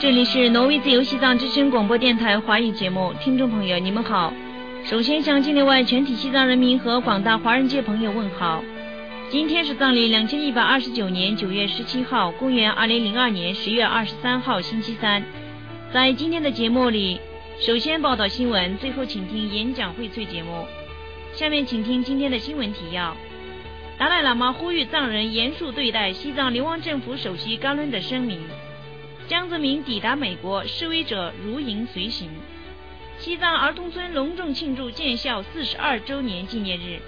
这里是挪威自由西藏之声广播电台华语节目，听众朋友你们好。首先向境内外全体西藏人民和广大华人界朋友问好。今天是藏历2129年9月17号，公元2002年10月23号星期三。在今天的节目里，首先报道新闻，最后请听演讲荟萃节目。下面请听今天的新闻提要。达赖喇嘛呼吁藏人严肃对待西藏流亡政府首席甘伦的声明。江泽民抵达美国，示威者如影随形。西藏儿童村隆重庆祝建校42周年纪念日。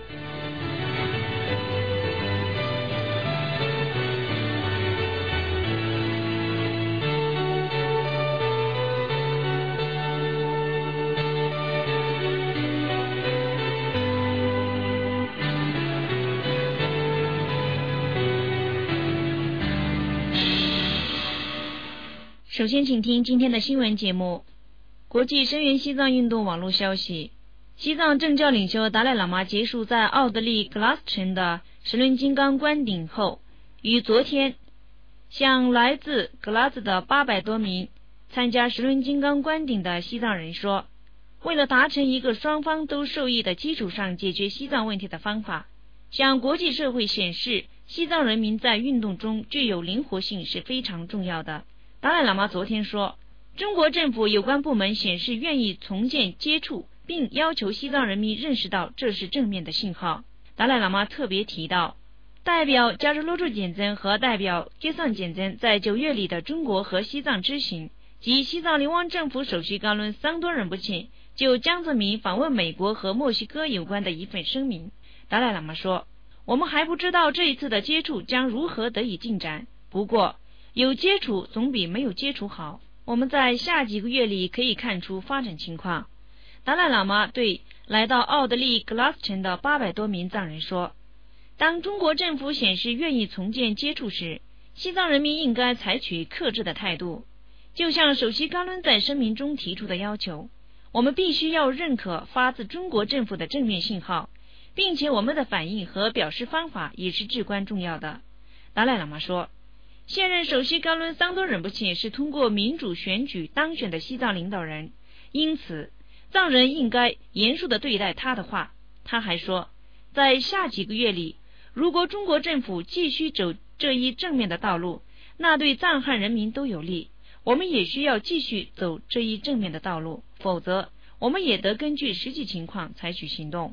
首先请听今天的新闻节目。国际声援西藏运动网络消息，西藏政教领袖达赖喇嘛结束在奥德利格拉斯城的十轮金刚观顶后，于昨天向来自格拉兹的800多名参加十轮金刚观顶的西藏人说，为了达成一个双方都受益的基础上解决西藏问题的方法，向国际社会显示西藏人民在运动中具有灵活性是非常重要的。达赖喇嘛昨天说，中国政府有关部门显示愿意重建接触，并要求西藏人民认识到这是正面的信号。达赖喇嘛特别提到，代表加热罗珠简增和代表杰桑简增在9月里的中国和西藏之行及西藏流亡政府首席甘伦桑多仁不钦就江泽民访问美国和墨西哥有关的一份声明。达赖喇嘛说，我们还不知道这一次的接触将如何得以进展，不过有接触总比没有接触好，我们在下几个月里可以看出发展情况。达赖喇嘛对来到奥德利格拉斯城的800多名藏人说，当中国政府显示愿意重建接触时，西藏人民应该采取克制的态度，就像首席甘伦在声明中提出的要求，我们必须要认可发自中国政府的正面信号，并且我们的反应和表示方法也是至关重要的。达赖喇嘛说，现任首席甘伦桑多仁不钦是通过民主选举当选的西藏领导人，因此藏人应该严肃地对待他的话。他还说，在下几个月里，如果中国政府继续走这一正面的道路，那对藏汉人民都有利，我们也需要继续走这一正面的道路，否则我们也得根据实际情况采取行动。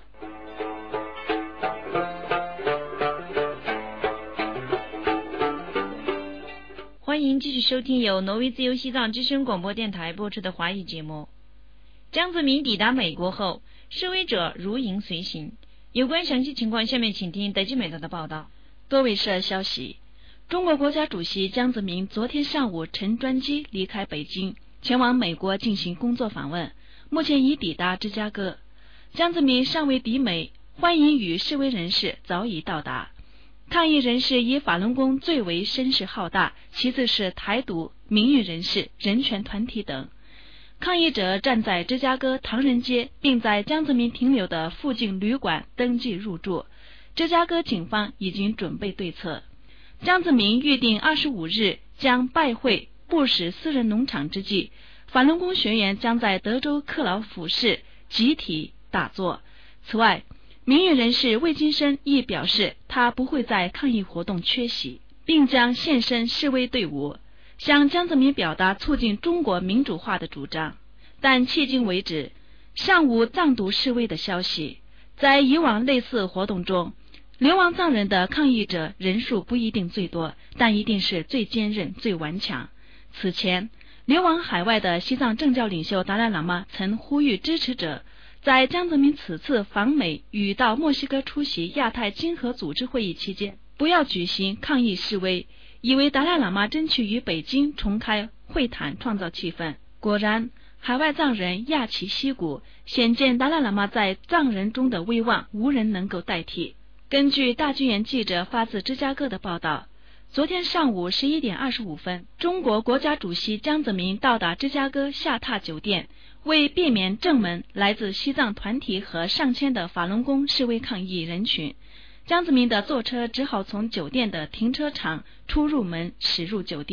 欢迎继续收听由挪威自由西藏之声广播电台播出的华语节目。江泽民抵达美国后，示威者如影随形。有关详细情况，下面请听德基美德的报道。 多位社消息，中国国家主席江泽民昨天上午乘专机离开北京，前往美国进行工作访问，目前已抵达芝加哥。江泽民尚未抵美，欢迎与示威人士早已到达。抗议人士以法轮功最为声势浩大，其次是台独、民运人士、人权团体等。抗议者站在芝加哥唐人街，并在江泽民停留的附近旅馆登记入住。芝加哥警方已经准备对策。江泽民预定25日将拜会布什私人农场之际，法轮功学员将在德州克劳福市集体打坐。此外，民运人士魏金生亦表示，他不会在抗议活动缺席，并将现身示威队伍，向江泽民表达促进中国民主化的主张。但迄今为止，尚无藏独示威的消息。在以往类似活动中，流亡藏人的抗议者人数不一定最多，但一定是最坚韧、最顽强。此前，流亡海外的西藏政教领袖达赖喇嘛曾呼吁支持者在江泽民此次访美与到墨西哥出席亚太经合组织会议期间，不要举行抗议示威，以为达赖喇嘛争取与北京重开会谈，创造气氛。果然，海外藏人亚旗息鼓，显见达赖喇嘛在藏人中的威望无人能够代替。根据大剧院记者发自芝加哥的报道，昨天上午11点25分，中国国家主席江泽民到达芝加哥下榻酒店，为避免正门来自西藏团体和上千的法轮功示威抗议人群，江泽民的坐车只好从酒店的停车场出入门驶入酒店。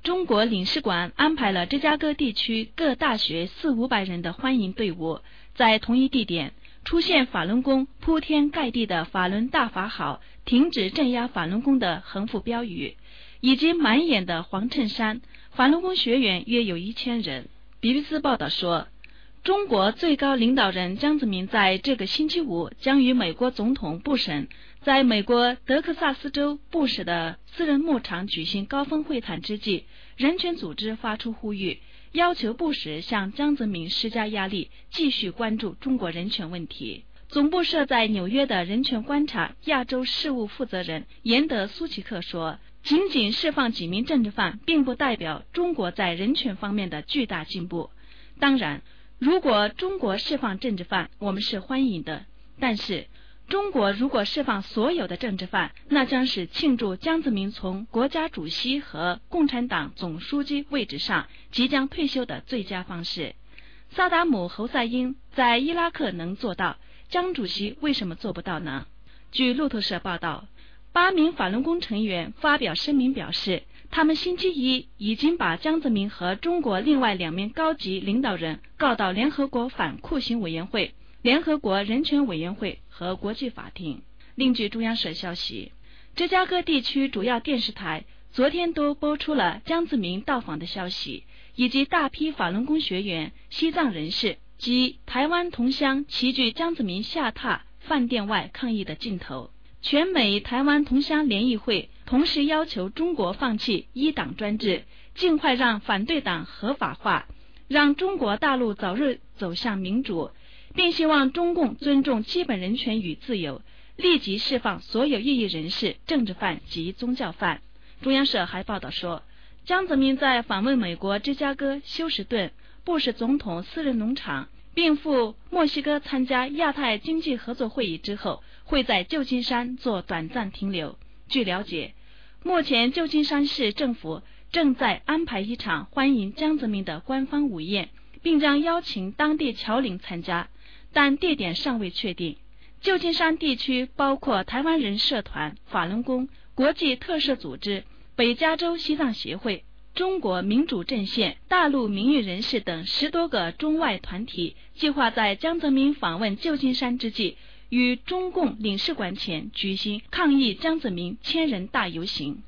中国领事馆安排了芝加哥地区各大学400-500人的欢迎队伍，在同一地点出现法轮功铺天盖地的法轮大法好，停止镇压法轮功的横幅标语，以及满眼的黄衬衫。法轮功学员约有1000人。BBC 报道说，中国最高领导人江泽民在这个星期五将与美国总统布什在美国德克萨斯州布什的私人牧场举行高峰会谈之际，人权组织发出呼吁，要求布什向江泽民施加压力，继续关注中国人权问题。总部设在纽约的人权观察亚洲事务负责人严德苏奇克说，仅仅释放几名政治犯并不代表中国在人权方面的巨大进步。当然，如果中国释放政治犯，我们是欢迎的，但是中国如果释放所有的政治犯，那将是庆祝江泽民从国家主席和共产党总书记位置上即将退休的最佳方式。萨达姆侯赛因在伊拉克能做到，江主席为什么做不到呢？据路透社报道，8名法轮功成员发表声明表示，他们星期一已经把江泽民和中国另外2名高级领导人告到联合国反酷刑委员会、联合国人权委员会和国际法庭。另据中央社消息，芝加哥地区主要电视台昨天都播出了江泽民到访的消息，以及大批法轮功学员、西藏人士及台湾同乡齐聚江泽民下榻饭店外抗议的镜头。全美台湾同乡联谊会同时要求中国放弃一党专制，尽快让反对党合法化，让中国大陆早日走向民主，并希望中共尊重基本人权与自由，立即释放所有异议人士、政治犯及宗教犯。中央社还报道说，江泽民在访问美国芝加哥休斯顿布什总统私人农场，并赴墨西哥参加亚太经济合作会议之后，会在旧金山做短暂停留。据了解，目前旧金山市政府正在安排一场欢迎江泽民的官方午宴，并将邀请当地侨领参加，但地点尚未确定。旧金山地区包括台湾人社团、法轮功、国际特赦组织、北加州西藏协会、中国民主阵线、大陆民运人士等10多个中外团体，计划在江泽民访问旧金山之际，于中共领事馆前举行抗议江泽民1000人大游行。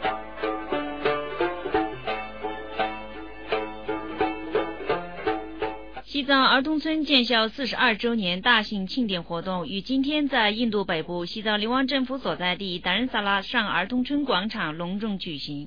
西藏儿童村建校42周年大型庆典活动于今天在印度北部西藏流亡政府所在地达仁萨拉上儿童村广场隆重举行。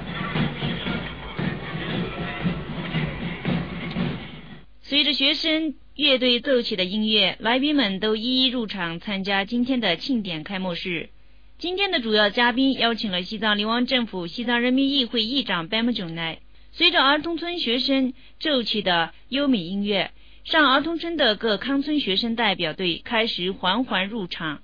随着学生乐队奏起的音乐，来宾们都一一入场参加今天的庆典开幕式。今天的主要嘉宾邀请了西藏流亡政府西藏人民议会议长班木囧奈。随着儿童村学生奏起的优美音乐，上儿童村的各康村学生代表队开始缓缓入场。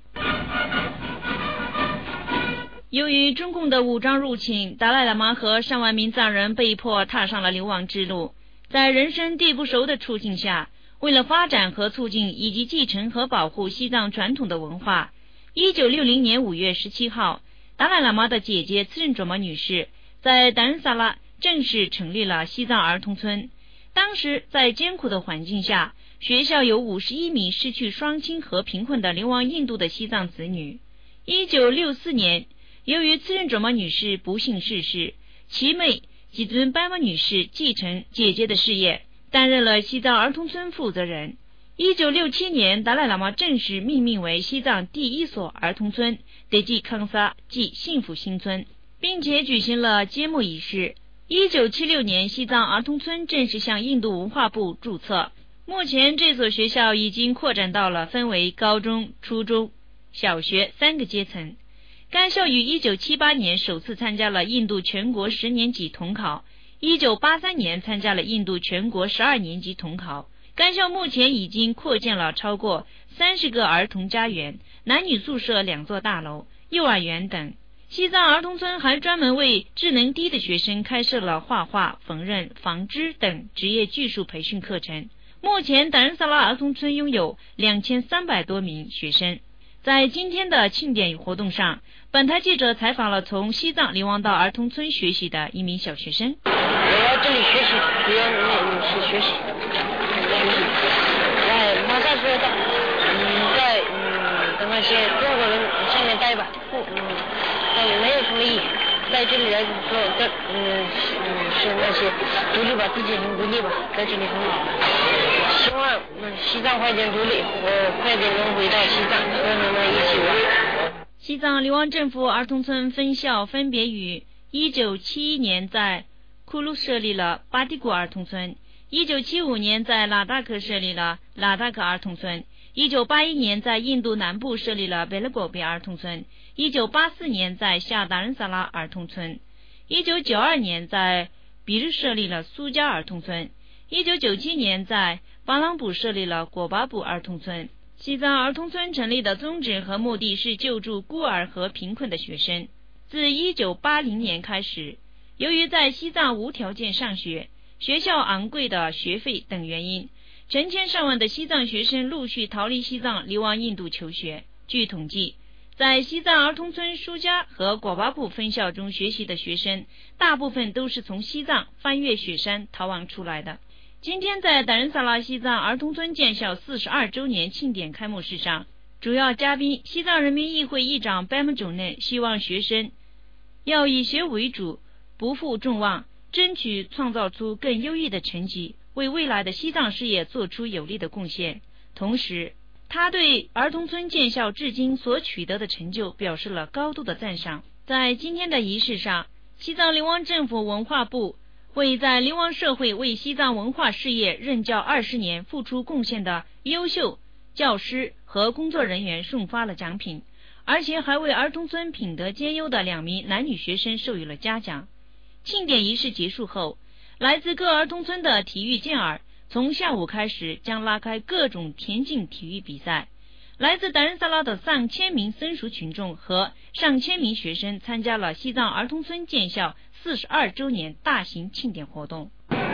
由于中共的武装入侵，达赖喇嘛和上万名藏人被迫踏上了流亡之路。在人生地不熟的处境下，为了发展和促进以及继承和保护西藏传统的文化，1960年5月17号，达赖喇嘛的姐姐次仁卓玛女士在达仁萨拉正式成立了西藏儿童村。当时在艰苦的环境下，学校有51名失去双亲和贫困的流亡印度的西藏子女。1964年，由于次仁卓玛女士不幸逝世，其妹吉尊班玛女士继承姐姐的事业，担任了西藏儿童村负责人。1967年，达赖喇嘛正式命名为西藏第1所儿童村德济康萨，即幸福新村，并且举行了揭幕仪式。1976年，西藏儿童村正式向印度文化部注册。目前这所学校已经扩展到了分为高中、初中、小学3个阶层。该校于1978年首次参加了印度全国10年级统考，1983年参加了印度全国12年级统考。该校目前已经扩建了超过30个儿童家园、男女宿舍2座大楼、幼儿园等。西藏儿童村还专门为智能低的学生开设了画画、缝纫、纺织等职业技术培训课程。目前达仁萨拉儿童村拥有2300多名学生。 在今天的庆典活动上，本台记者采访了从西藏流亡到儿童村学习的一名小学生。 我来这里学习，主要是学习。马上说到，在跟那些中国人下面待吧，没有什么意义。在这里来说，是那些独立吧，自己很独立吧，在这里很好。希望西藏快点独立，我快点能回到西藏，和你们一起玩。 西藏流亡政府儿童村分校分别于1971年在库鲁设立了巴蒂古儿童村，1975年在拉达克设立了拉达克儿童村，1981年在印度南部设立了贝勒果比儿童村，1984年在下达仁萨拉儿童村，1992年在比日设立了苏加儿童村，1997年在巴朗卜设立了果巴卜儿童村。西藏儿童村成立的宗旨和目的是救助孤儿和贫困的学生。自1980年开始，由于在西藏无条件上学、学校昂贵的学费等原因，成千上万的西藏学生陆续逃离西藏，流亡印度求学。据统计，在西藏儿童村苏加和果巴卜分校中学习的学生，大部分都是从西藏翻越雪山逃亡出来的。今天在达仁萨拉西藏儿童村建校42周年庆典开幕式上，主要嘉宾西藏人民议会议长班木种内希望学生要以学为主，不负众望，争取创造出更优异的成绩，为未来的西藏事业做出有力的贡献。同时，他对儿童村建校至今所取得的成就表示了高度的赞赏。在今天的仪式上，西藏流亡政府文化部为在流亡社会为西藏文化事业任教20年付出贡献的优秀教师和工作人员送发了奖品，而且还为儿童村品德兼优的2名男女学生授予了嘉奖。庆典仪式结束后，来自各儿童村的体育健儿从下午开始将拉开各种田径体育比赛。来自达仁萨拉的上千名僧俗群众和上千名学生参加了西藏儿童村建校42周年大型庆典活动。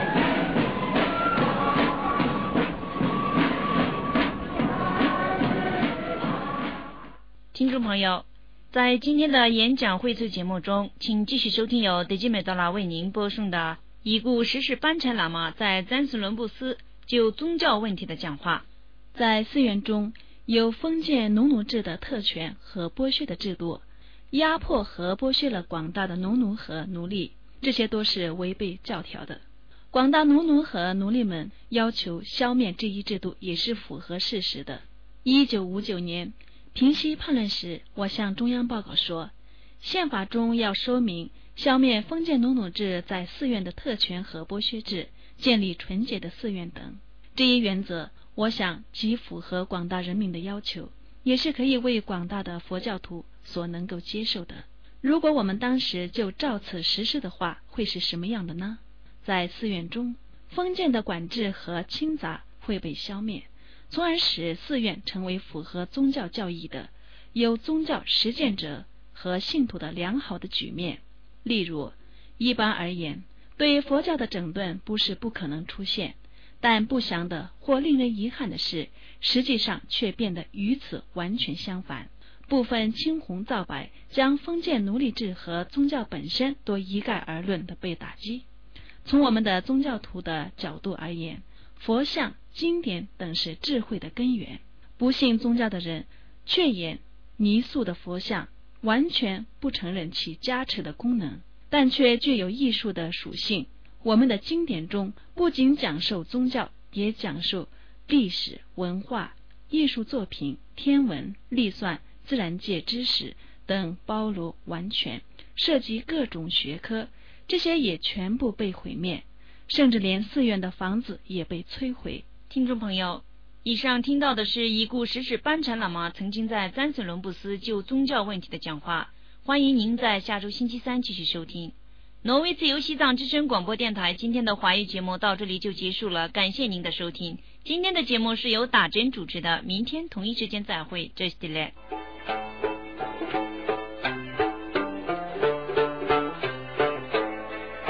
听众朋友，在今天的演讲荟萃节目中，请继续收听由德基美德拉为您播送的已故十世班禅喇嘛在詹斯伦布斯就宗教问题的讲话。 在寺院中有封建农奴制的特权和剥削的制度，压迫和剥削了广大的农奴和奴隶，这些都是违背教条的。广大农奴和奴隶们要求消灭这一制度也是符合事实的。1959年平息叛乱时，我向中央报告说，宪法中要说明消灭封建农奴制在寺院的特权和剥削制，建立纯洁的寺院等。这一原则我想极符合广大人民的要求，也是可以为广大的佛教徒所能够接受的。如果我们当时就照此实施的话，会是什么样的呢？在寺院中，封建的管制和倾杂会被消灭，从而使寺院成为符合宗教教义的、有宗教实践者和信徒的良好的局面。例如，一般而言，对佛教的整顿不是不可能出现，但不祥的或令人遗憾的是，实际上却变得与此完全相反。部分青红皂白将封建奴隶制和宗教本身都一概而论的被打击。从我们的宗教徒的角度而言，佛像、经典等是智慧的根源。不信宗教的人却言泥塑的佛像完全不承认其加持的功能，但却具有艺术的属性。我们的经典中不仅讲授宗教，也讲述历史、文化、艺术作品、天文、历算、自然界知识等，包罗完全，涉及各种学科，这些也全部被毁灭，甚至连寺院的房子也被摧毁。 听众朋友，以上听到的是已故十世班禅喇嘛曾经在詹斯伦布斯就宗教问题的讲话。欢迎您在下周星期三继续收听。挪威自由西藏之声广播电台今天的华语节目到这里就结束了，感谢您的收听。今天的节目是由打针主持的，明天同一时间再会，这是 Delay。